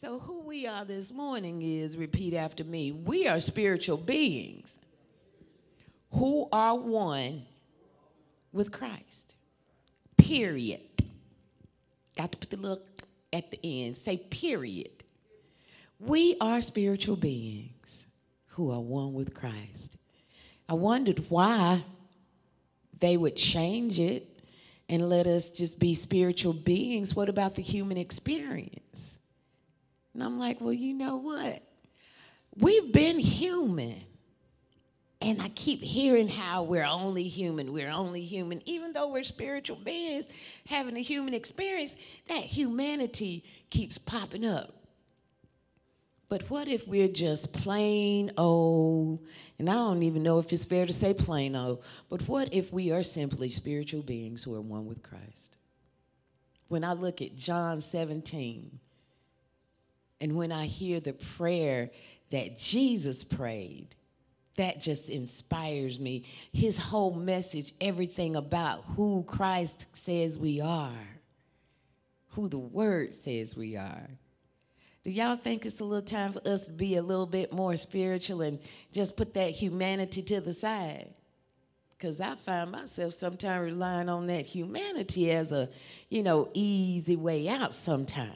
So, who we are this morning is, repeat after me, we are spiritual beings who are one with Christ. Period. Got to put the little at the end. Say, period. We are spiritual beings who are one with Christ. I wondered why they would change it and let us just be spiritual beings. What about the human experience? And I'm like, well, you know what? We've been human. And I keep hearing how we're only human, even though we're spiritual beings having a human experience, that humanity keeps popping up. But what if we're just plain old, and I don't even know if it's fair to say plain old, but what if we are simply spiritual beings who are one with Christ? When I look at John 17, and when I hear the prayer that Jesus prayed, that just inspires me. His whole message, everything about who Christ says we are, who the Word says we are. Do y'all think it's a little time for us to be a little bit more spiritual and just put that humanity to the side? Because I find myself sometimes relying on that humanity as a, easy way out sometimes.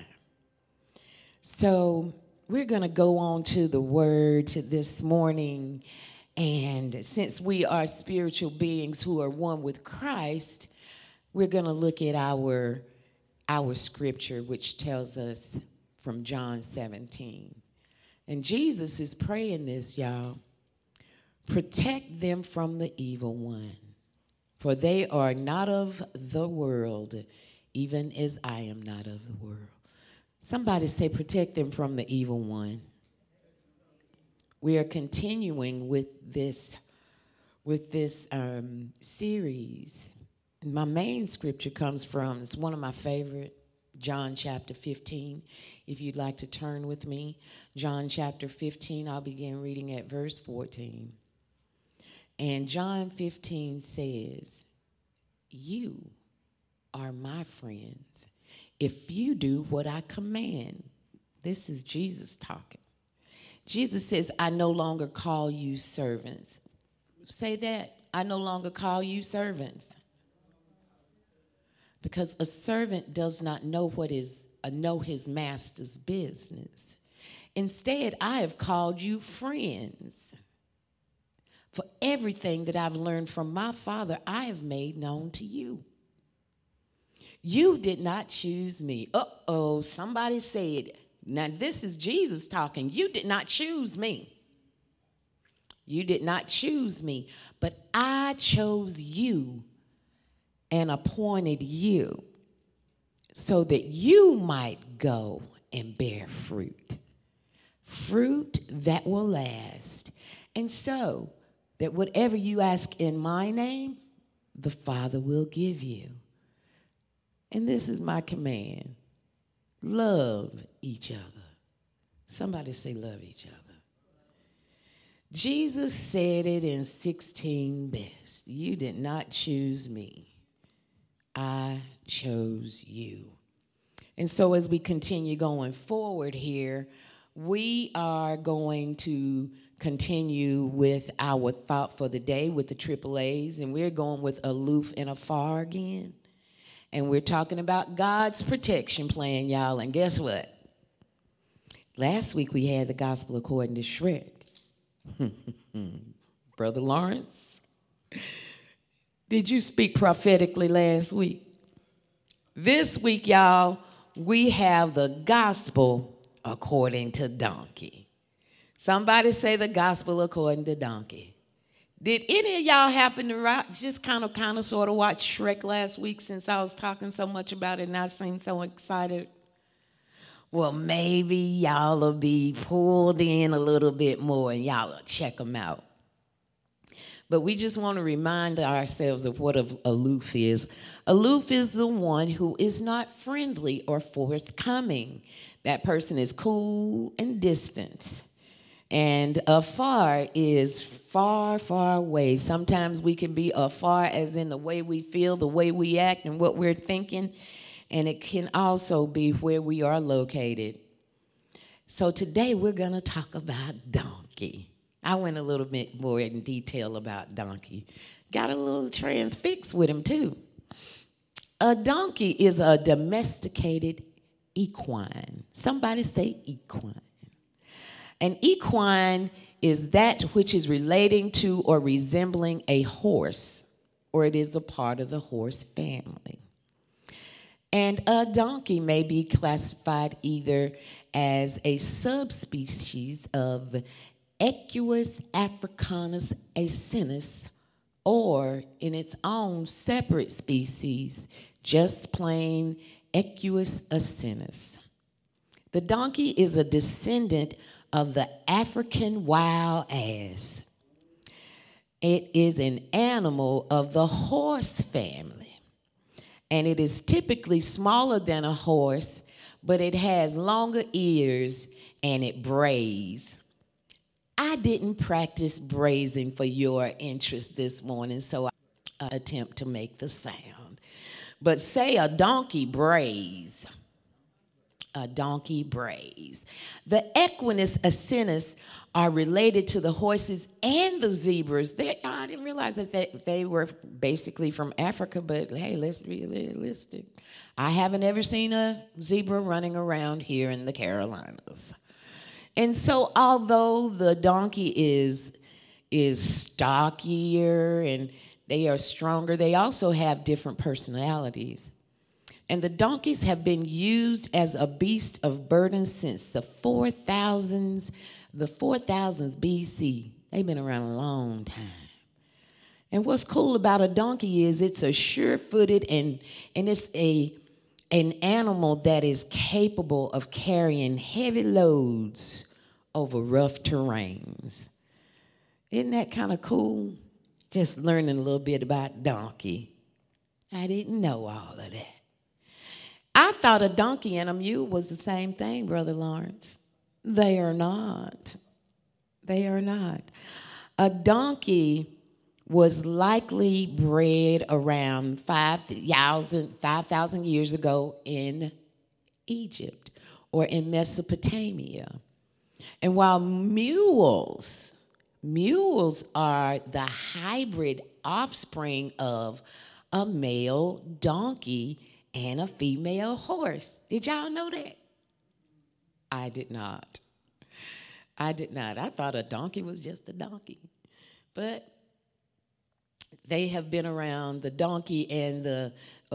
So we're going to go on to the Word this morning. And since we are spiritual beings who are one with Christ, we're going to look at our scripture, which tells us from John 17. And Jesus is praying this, y'all. Protect them from the evil one, for they are not of the world, even as I am not of the world. Somebody say, protect them from the evil one. We are continuing with this series. And my main scripture comes from, it's one of my favorite, John chapter 15. If you'd like to turn with me, John chapter 15, I'll begin reading at verse 14. And John 15 says, you are my friends if you do what I command. This is Jesus talking. Jesus says, I no longer call you servants. Say that. I no longer call you servants. Because a servant does not know know his master's business. Instead, I have called you friends. For everything that I've learned from my Father, I have made known to you. You did not choose me. Uh-oh, somebody said, now this is Jesus talking. You did not choose me. You did not choose me, but I chose you and appointed you so that you might go and bear fruit that will last. And so that whatever you ask in my name, the Father will give you. And this is my command. Love each other. Somebody say love each other. Jesus said it in 16 best. You did not choose me. I chose you. And so as we continue going forward here, we are going to continue with our thought for the day with the AAAs, and we're going with aloof and afar again. And we're talking about God's protection plan, y'all. And guess what? Last week we had the gospel according to Shrek. Brother Lawrence, did you speak prophetically last week? This week, y'all, we have the gospel according to Donkey. Somebody say the gospel according to Donkey. Did any of y'all happen to just kind of sort of watch Shrek last week since I was talking so much about it and I seemed so excited? Well, maybe y'all will be pulled in a little bit more and y'all will check them out. But we just want to remind ourselves of what aloof is. Aloof is the one who is not friendly or forthcoming. That person is cool and distant. And afar is far, far away. Sometimes we can be afar as in the way we feel, the way we act, and what we're thinking. And it can also be where we are located. So today we're going to talk about donkey. I went a little bit more in detail about donkey. Got a little transfixed with him too. A donkey is a domesticated equine. Somebody say equine. An equine is that which is relating to or resembling a horse, or it is a part of the horse family. And a donkey may be classified either as a subspecies of Equus africanus asinus, or in its own separate species, just plain Equus asinus. The donkey is a descendant of the African wild ass. It is an animal of the horse family, and it is typically smaller than a horse, but it has longer ears and it brays. I didn't practice brazing for your interest this morning, so I attempt to make the sound. But say a donkey brays. A donkey brays. The Equus asinus are related to the horses and the zebras. I didn't realize that they were basically from Africa, but hey, let's be realistic. I haven't ever seen a zebra running around here in the Carolinas. And so although the donkey is stockier and they are stronger, they also have different personalities. And the donkeys have been used as a beast of burden since the 4000s BC. They've been around a long time. And what's cool about a donkey is it's a sure-footed and it's an animal that is capable of carrying heavy loads over rough terrains. Isn't that kind of cool? Just learning a little bit about donkey. I didn't know all of that. I thought a donkey and a mule was the same thing, Brother Lawrence. They are not. They are not. A donkey was likely bred around 5,000 years ago in Egypt or in Mesopotamia. And while mules are the hybrid offspring of a male donkey and a female horse. Did y'all know that? I did not. I thought a donkey was just a donkey. But they have been around, the donkey and the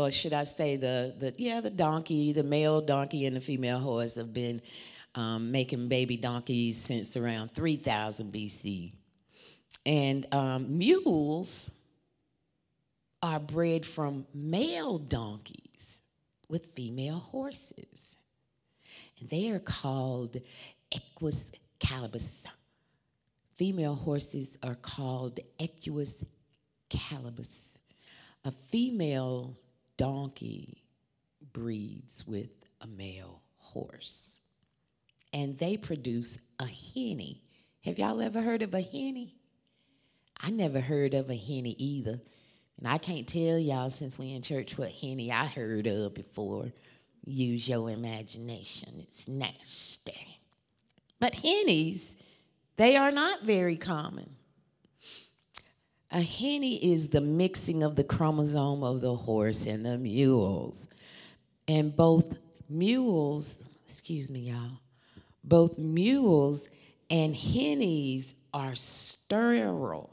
donkey, the male donkey and the female horse have been making baby donkeys since around 3000 BC. And mules are bred from male donkeys with female horses. And they are called Equus calibus. Female horses are called Equus calibus. A female donkey breeds with a male horse. And they produce a henny. Have y'all ever heard of a henny? I never heard of a henny either. And I can't tell y'all since we in church what henny I heard of before. Use your imagination. It's nasty. But hennies, they are not very common. A henny is the mixing of the chromosome of the horse and the mules. And both mules and hennies are sterile,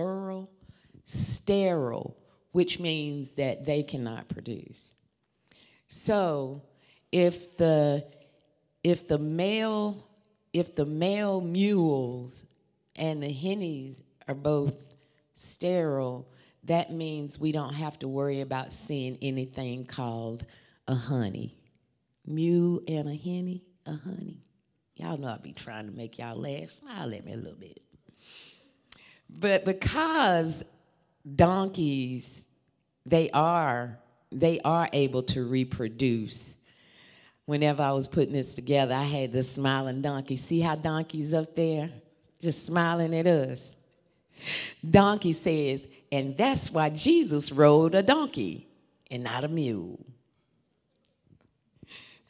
which means that they cannot produce. So if the male mules and the hennies are both sterile, that means we don't have to worry about seeing anything called a honey. Mule and a henny, a honey. Y'all know I be trying to make y'all laugh. Smile at me a little bit. But because donkeys, they are able to reproduce. Whenever I was putting this together, I had the smiling donkey. See how donkey's up there just smiling at us? Donkey says, and that's why Jesus rode a donkey and not a mule.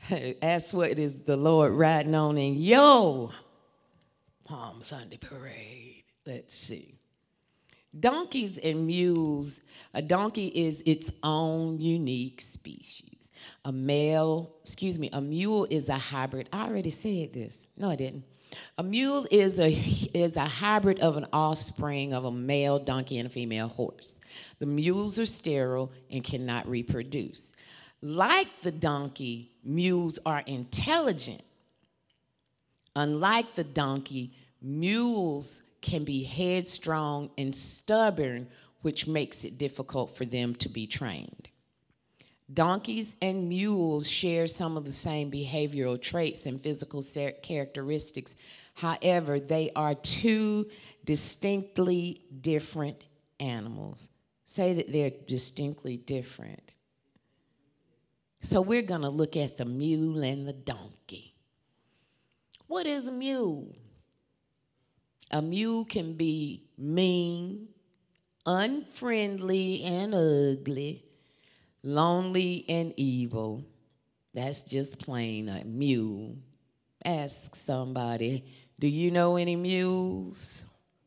That's what is the Lord riding on in your Palm Sunday parade. Let's see. Donkeys and mules. A donkey is its own unique species. A mule is a hybrid. I already said this. No, I didn't. A mule is a hybrid of an offspring of a male donkey and a female horse. The mules are sterile and cannot reproduce. Like the donkey, mules are intelligent. Unlike the donkey, mules can be headstrong and stubborn, which makes it difficult for them to be trained. Donkeys and mules share some of the same behavioral traits and physical characteristics. However, they are two distinctly different animals. Say that they're distinctly different. So we're going to look at the mule and the donkey. What is a mule? A mule can be mean, unfriendly and ugly, lonely and evil. That's just plain a mule. Ask somebody, do you know any mules?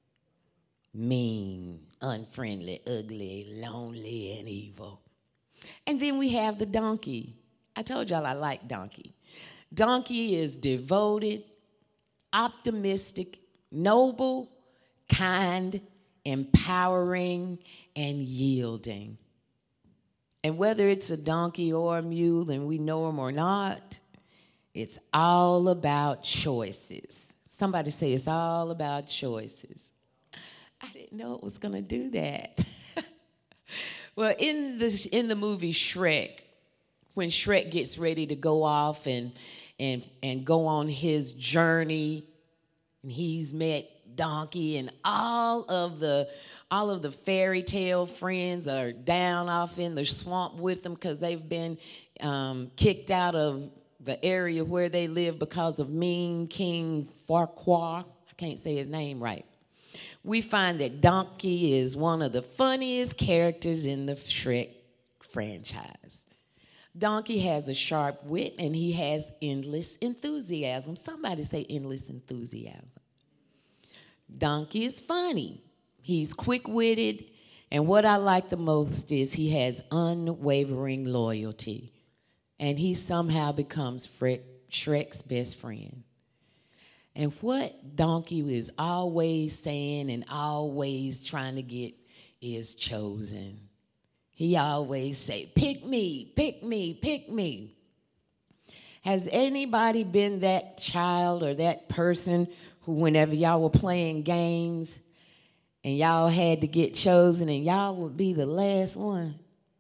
Mean, unfriendly, ugly, lonely, and evil. And then we have the donkey. I told y'all I like donkey. Donkey is devoted, optimistic, noble, kind, empowering, and yielding. And whether it's a donkey or a mule, and we know them or not, it's all about choices. Somebody say it's all about choices. I didn't know it was going to do that. Well, in the movie Shrek, when Shrek gets ready to go off and go on his journey, and he's met Donkey, and all of the fairy tale friends are down off in the swamp with them because they've been kicked out of the area where they live because of Mean King Farquaad. I can't say his name right. We find that Donkey is one of the funniest characters in the Shrek franchise. Donkey has a sharp wit, and he has endless enthusiasm. Somebody say endless enthusiasm. Donkey is funny. He's quick-witted, and what I like the most is he has unwavering loyalty, and he somehow becomes Shrek's best friend. And what Donkey is always saying and always trying to get is chosen. He always say, pick me, pick me, pick me. Has anybody been that child or that person who whenever y'all were playing games and y'all had to get chosen and y'all would be the last one?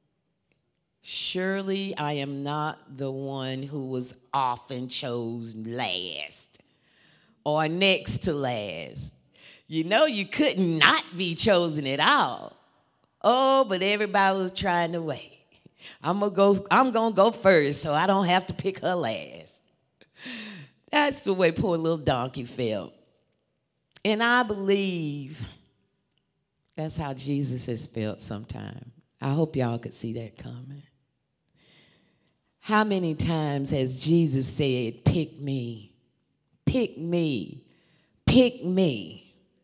Surely I am not the one who was often chosen last or next to last. You know you could not be chosen at all. Oh, but everybody was trying to wait. I'm gonna go first so I don't have to pick her last. That's the way poor little Donkey felt. And I believe that's how Jesus has felt sometime. I hope y'all could see that coming. How many times has Jesus said, pick me, pick me, pick me?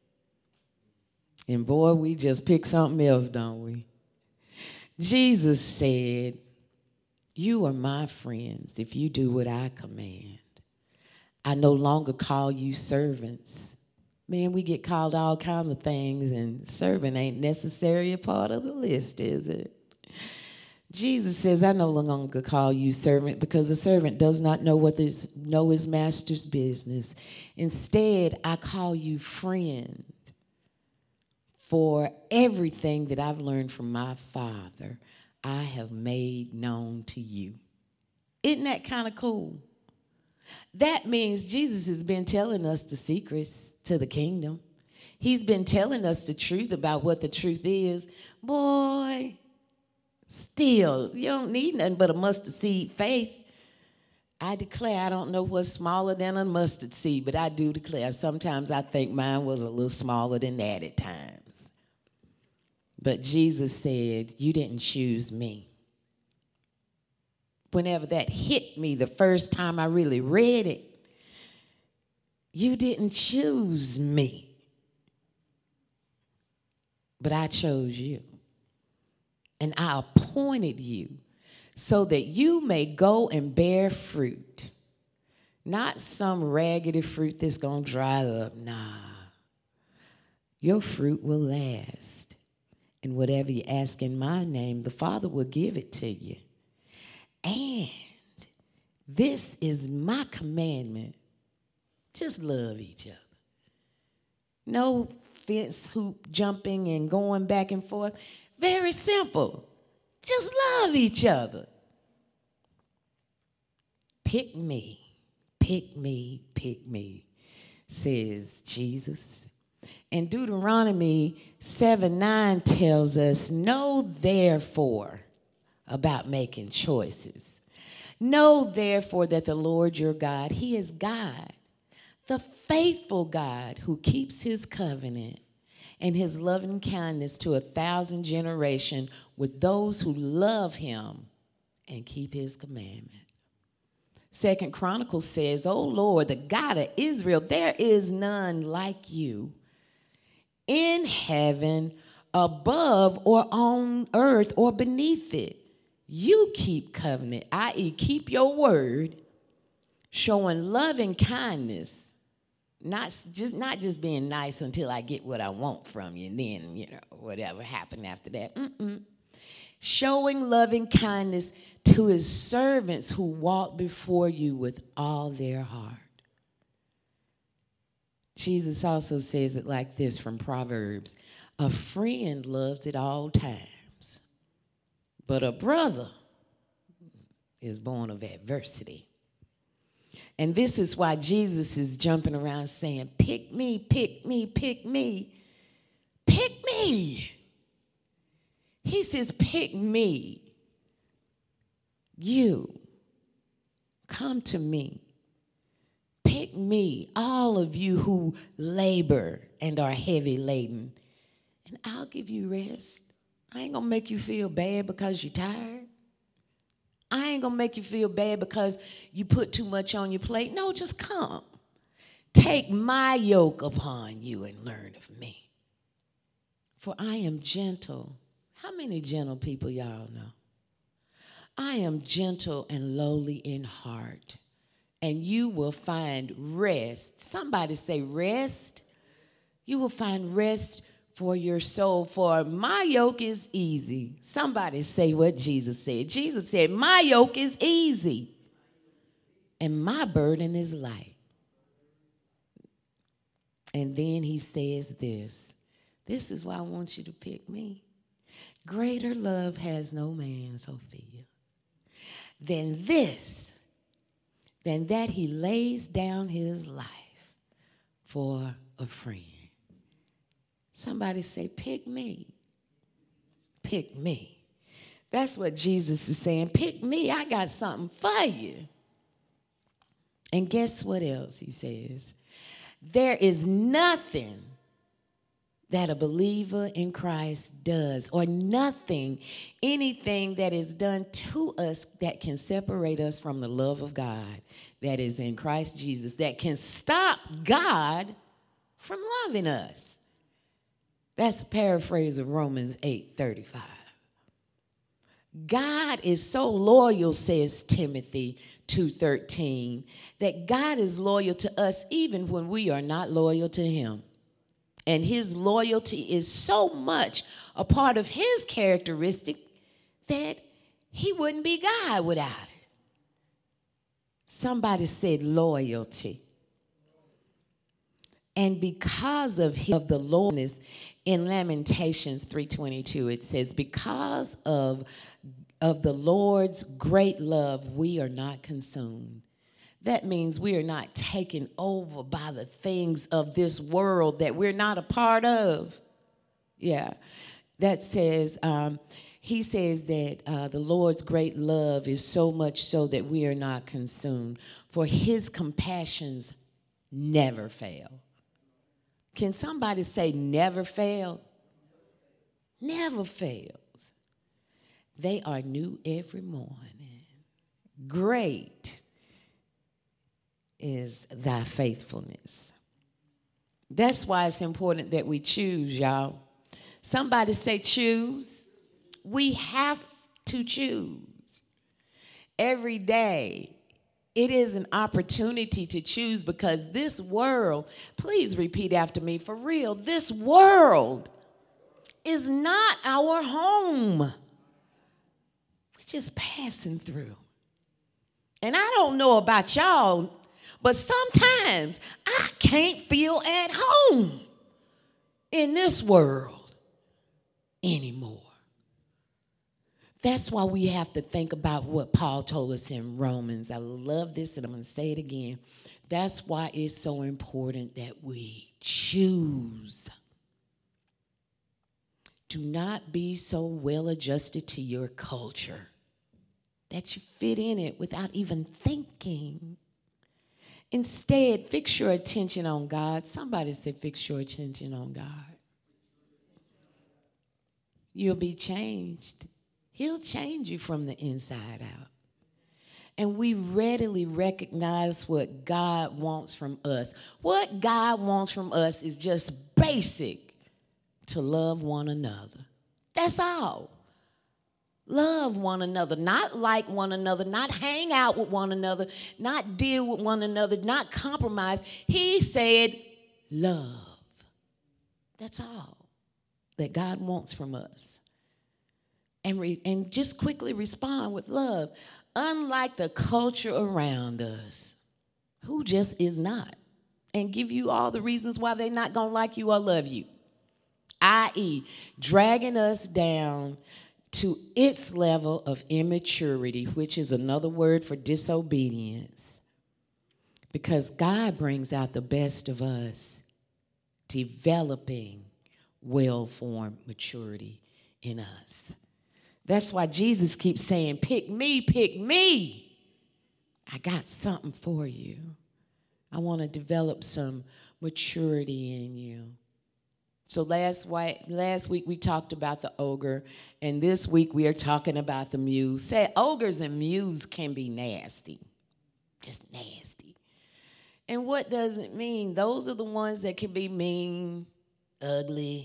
And boy, we just pick something else, don't we? Jesus said, you are my friends if you do what I command. I no longer call you servants. Man, we get called all kinds of things, and servant ain't necessarily a part of the list, is it? Jesus says, I no longer call you servant because a servant does not know his master's business. Instead, I call you friend. For everything that I've learned from my Father, I have made known to you. Isn't that kind of cool? That means Jesus has been telling us the secrets to the kingdom. He's been telling us the truth about what the truth is. Boy, still, you don't need nothing but a mustard seed faith. I declare I don't know what's smaller than a mustard seed, but I do declare sometimes I think mine was a little smaller than that at times. But Jesus said, you didn't choose me. whenever that hit me the first time I really read it. You didn't choose me, but I chose you. And I appointed you so that you may go and bear fruit. Not some raggedy fruit that's going to dry up. Nah. Your fruit will last. And whatever you ask in my name, the Father will give it to you. And this is my commandment. Just love each other. No fence hoop jumping and going back and forth. Very simple. Just love each other. Pick me, pick me, pick me, says Jesus. And Deuteronomy 7:9 tells us, know therefore about making choices. Know therefore that the Lord your God, he is God, the faithful God who keeps his covenant and his loving kindness to 1,000 generations with those who love him and keep his commandment. 2 Chronicles says, O Lord, the God of Israel, there is none like you in heaven, above or on earth or beneath it. You keep covenant, i.e. keep your word, showing loving kindness. Not just being nice until I get what I want from you, and then, whatever happened after that. Showing loving kindness to his servants who walk before you with all their heart. Jesus also says it like this from Proverbs. A friend loves at all times, but a brother is born of adversity. And this is why Jesus is jumping around saying, pick me, pick me, pick me, pick me. He says, pick me. You. Come to me. Pick me, all of you who labor and are heavy laden, and I'll give you rest. I ain't going to make you feel bad because you're tired. I ain't going to make you feel bad because you put too much on your plate. No, just come. Take my yoke upon you and learn of me. For I am gentle. How many gentle people y'all know? I am gentle and lowly in heart, and you will find rest. Somebody say rest. You will find rest for your soul, for my yoke is easy. Somebody say what Jesus said. Jesus said, my yoke is easy and my burden is light. And then he says this. This is why I want you to pick me. Greater love has no man, Sophia, than this, than that he lays down his life for a friend. Somebody say, pick me. Pick me. That's what Jesus is saying. Pick me. I got something for you. And guess what else he says? There is nothing that a believer in Christ does, or nothing, anything that is done to us that can separate us from the love of God that is in Christ Jesus, that can stop God from loving us. That's a paraphrase of Romans 8:35. God is so loyal, says Timothy 2:13, that God is loyal to us even when we are not loyal to him. And his loyalty is so much a part of his characteristic that he wouldn't be God without it. Somebody said loyalty. And because of the loyalness, in Lamentations 3:22, it says, because of the Lord's great love, we are not consumed. That means we are not taken over by the things of this world that we're not a part of. Yeah. That says, he says that the Lord's great love is so much so that we are not consumed. For his compassions never fail. Can somebody say never fail? Never fails. They are new every morning. Great is thy faithfulness. That's why it's important that we choose, y'all. Somebody say choose. We have to choose. Every day, it is an opportunity to choose, because this world, please repeat after me, for real, this world is not our home. We're just passing through. And I don't know about y'all, but sometimes I can't feel at home in this world anymore. That's why we have to think about what Paul told us in Romans. I love this, and I'm going to say it again. That's why it's so important that we choose. Do not be so well adjusted to your culture that you fit in it without even thinking. Instead, fix your attention on God. Somebody say, fix your attention on God. You'll be changed. He'll change you from the inside out. And we readily recognize what God wants from us. What God wants from us is just basic: to love one another. That's all. Love one another, not like one another, not hang out with one another, not deal with one another, not compromise. He said love. That's all that God wants from us. And just quickly respond with love. Unlike the culture around us, who just is not, and give you all the reasons why they're not going to like you or love you, i.e., dragging us down to its level of immaturity, which is another word for disobedience. Because God brings out the best of us, developing well-formed maturity in us. That's why Jesus keeps saying, pick me, pick me. I got something for you. I want to develop some maturity in you. So last week we talked about the ogre, and this week we are talking about the muse. Say, ogres and muse can be nasty, just nasty. And what does it mean? Those are the ones that can be mean, ugly,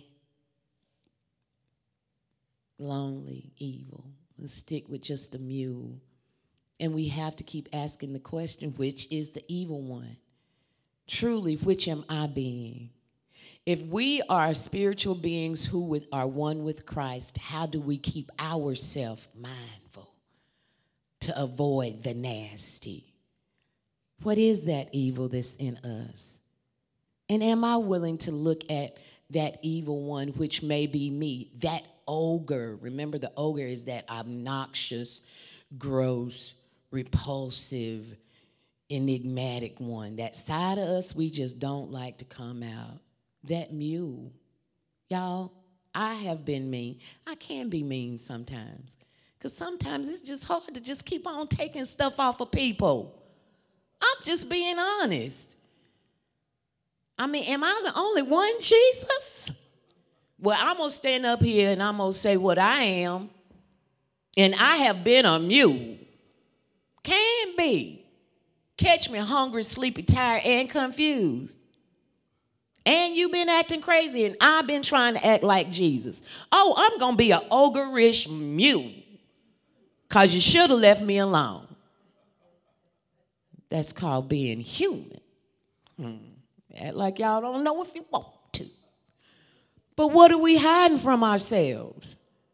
lonely, evil. Let's stick with just the mule. And we have to keep asking the question, which is the evil one? Truly, which am I being? If we are spiritual beings who are one with Christ, how do we keep ourselves mindful to avoid the nasty? What is that evil that's in us? And am I willing to look at that evil one, which may be me, that ogre? Remember, the ogre is that obnoxious, gross, repulsive, enigmatic one. That side of us we just don't like to come out. That mule. Y'all, I have been mean. I can be mean sometimes. Because sometimes it's just hard to just keep on taking stuff off of people. I'm just being honest. I mean, am I the only one, Jesus? Well, I'm going to stand up here and I'm going to say what I am. And I have been a mule. Can be. Catch me hungry, sleepy, tired, and confused. And you've been acting crazy, and I've been trying to act like Jesus. Oh, I'm going to be an ogre-ish mule because you should have left me alone. That's called being human. Act like y'all don't know if you want to. But what are we hiding from ourselves?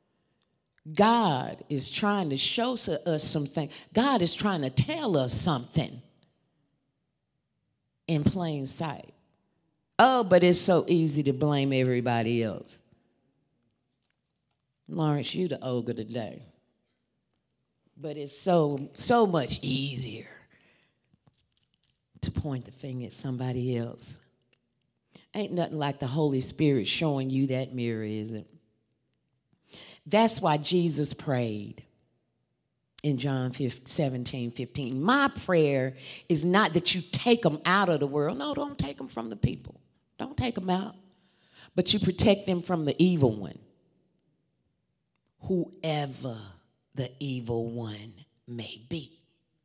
God is trying to show us something. God is trying to tell us something in plain sight. Oh, but it's so easy to blame everybody else. Lawrence, you the ogre today. But it's so much easier to point the finger at somebody else. Ain't nothing like the Holy Spirit showing you that mirror, is it? That's why Jesus prayed in John 17:15. My prayer is not that you take them out of the world. No, don't take them from the people. Don't take them out. But you protect them from the evil one. Whoever the evil one may be.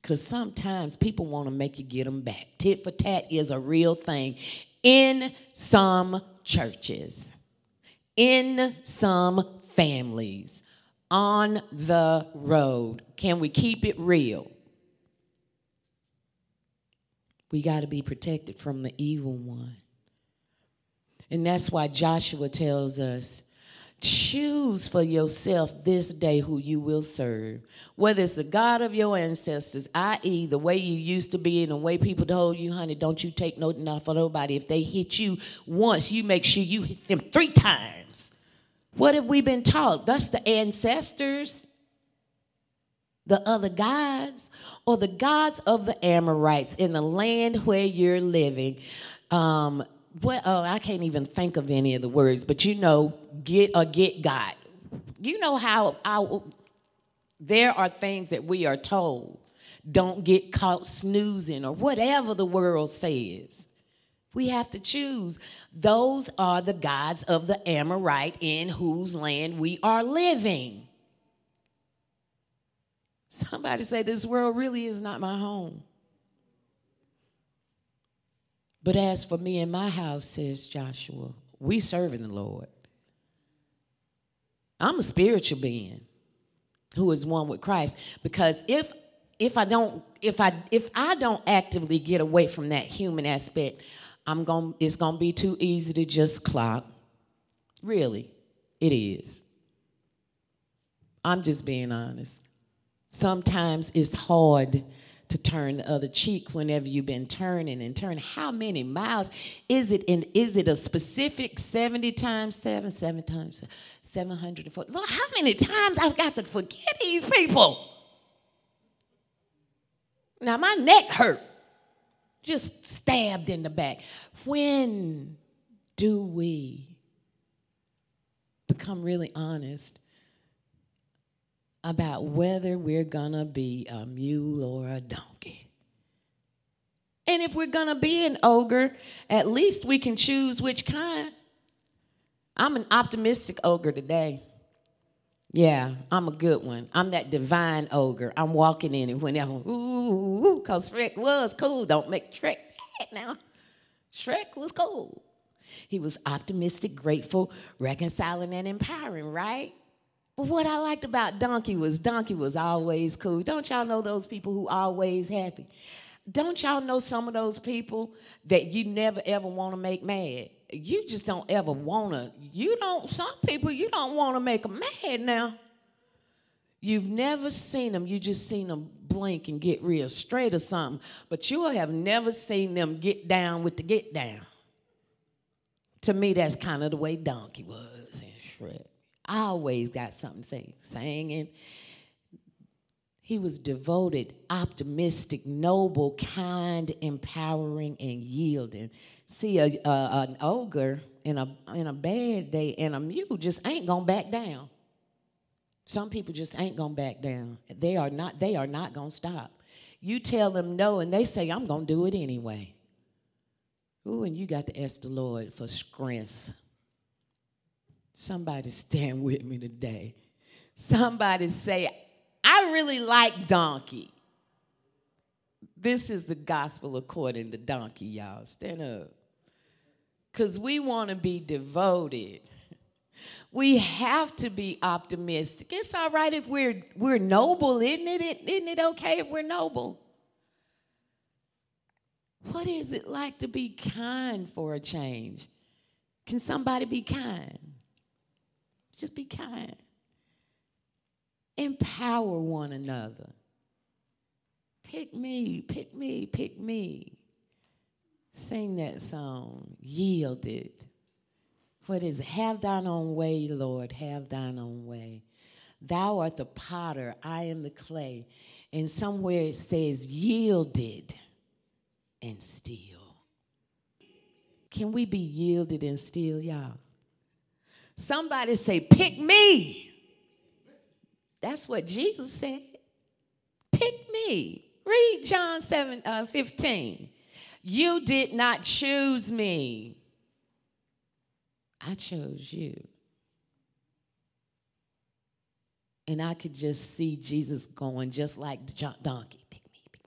Because sometimes people want to make you get them back. Tit for tat is a real thing in some churches, in some families, on the road. Can we keep it real? We got to be protected from the evil one. And that's why Joshua tells us, choose for yourself this day who you will serve. Whether it's the God of your ancestors, i.e. the way you used to be and the way people told you, honey, don't you take nothing off of nobody. If they hit you once, you make sure you hit them 3 times. What have we been taught? That's the ancestors, the other gods, or the gods of the Amorites in the land where you're living. I can't even think of any of the words, but you know, get God. You know how there are things that we are told, don't get caught snoozing or whatever the world says. We have to choose. Those are the gods of the Amorite in whose land we are living. Somebody say, this world really is not my home. But as for me and my house, says Joshua, we serving the Lord. I'm a spiritual being who is one with Christ. Because if I don't actively get away from that human aspect, it's gonna be too easy to just clock. Really, it is. I'm just being honest. Sometimes it's hard to turn the other cheek whenever you've been turning and turning. How many miles? Is it a specific 70 times 7, 7 times 740? Lord, how many times I've got to forget these people? Now my neck hurt. Just stabbed in the back. When do we become really honest about whether we're gonna be a mule or a donkey? And if we're gonna be an ogre, at least we can choose which kind. I'm an optimistic ogre today. Yeah, I'm a good one. I'm that divine ogre. I'm walking in it whenever, ooh, because Shrek was cool. Don't make Shrek bad now. Shrek was cool. He was optimistic, grateful, reconciling, and empowering, right? But what I liked about Donkey was always cool. Don't y'all know those people who always happy? Don't y'all know some of those people that you never ever want to make mad? You just don't ever want to. Some people you don't want to make them mad now. You've never seen them. You just seen them blink and get real straight or something. But you have never seen them get down with the get down. To me, that's kind of the way Donkey was in Shrek. I always got something to say. Singing. He was devoted, optimistic, noble, kind, empowering, and yielding. See, an ogre in a bad day and a mule just ain't gonna back down. Some people just ain't gonna back down. They are not gonna stop. You tell them no, and they say, I'm gonna do it anyway. Ooh, and you got to ask the Lord for strength. Somebody stand with me today. Somebody say, I really like Donkey. This is the gospel according to Donkey, y'all. Stand up. Because we want to be devoted. We have to be optimistic. It's all right if we're noble, isn't it? Isn't it okay if we're noble? What is it like to be kind for a change? Can somebody be kind? Just be kind. Empower one another. Pick me, pick me, pick me. Sing that song, Yielded. What is it? Have thine own way, Lord, have thine own way. Thou art the potter, I am the clay. And somewhere it says yielded and still. Can we be yielded and still, y'all? Somebody say, pick me. That's what Jesus said. Pick me. Read John 15. You did not choose me. I chose you. And I could just see Jesus going just like the donkey. Pick me, pick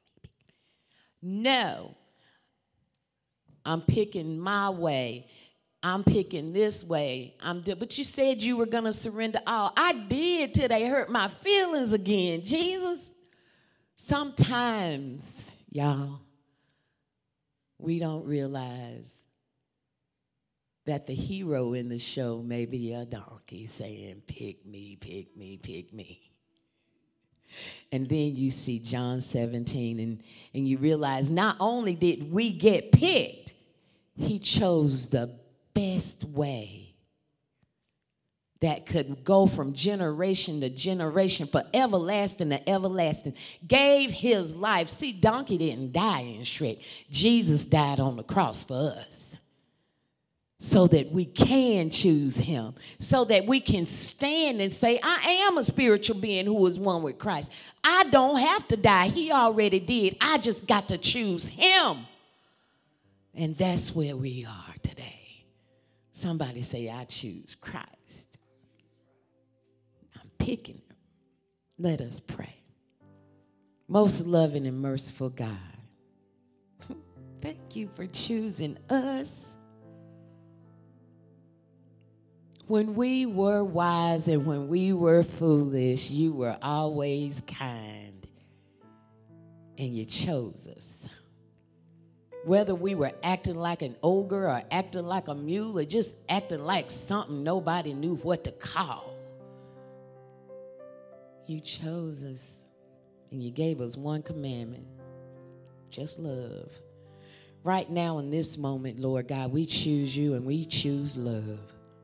No, I'm picking my way. I'm picking this way. But you said you were going to surrender all. I did till they hurt my feelings again, Jesus. Sometimes, y'all, we don't realize that the hero in the show may be a donkey saying, pick me, pick me, pick me. And then you see John 17 and you realize not only did we get picked, he chose the best way that could go from generation to generation, from everlasting to everlasting, gave his life. See, donkey didn't die in Shrek. Jesus died on the cross for us so that we can choose him, so that we can stand and say, I am a spiritual being who is one with Christ. I don't have to die. He already did. I just got to choose him. And that's where we are today. Somebody say, I choose Christ. I'm picking him. Let us pray. Most loving and merciful God, thank you for choosing us. When we were wise and when we were foolish, you were always kind, and you chose us. Whether we were acting like an ogre or acting like a mule or just acting like something nobody knew what to call, you chose us, and you gave us one commandment, just love. Right now in this moment, Lord God, we choose you and we choose love.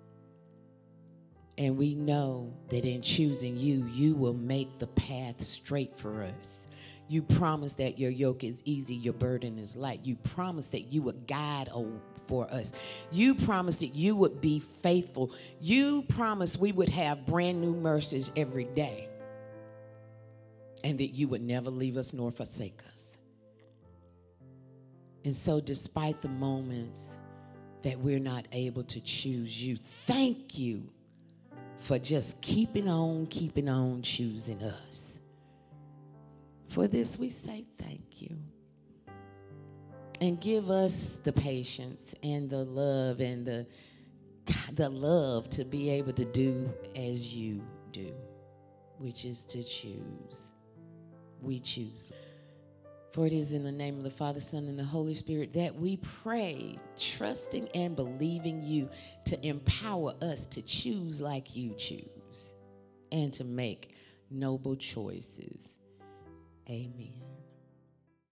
And we know that in choosing you, you will make the path straight for us. You promise that your yoke is easy, your burden is light. You promise that you would guide for us. You promise that you would be faithful. You promise we would have brand new mercies every day. And that you would never leave us nor forsake us. And so despite the moments that we're not able to choose you, thank you for just keeping on choosing us. For this we say thank you. And give us the patience and the love and the love to be able to do as you do, which is to choose. We choose. For it is in the name of the Father, Son, and the Holy Spirit that we pray, trusting and believing you to empower us to choose like you choose and to make noble choices. Amen.